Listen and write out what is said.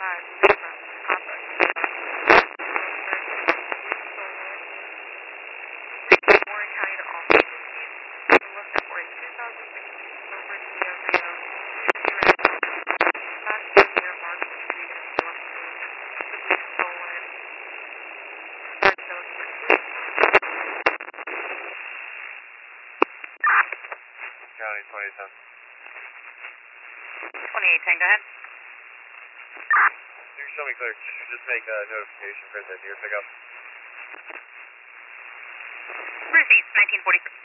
County 27. 28, 10, go ahead. You can show me clear. Just make a notification for the near pickup. Received, 1943.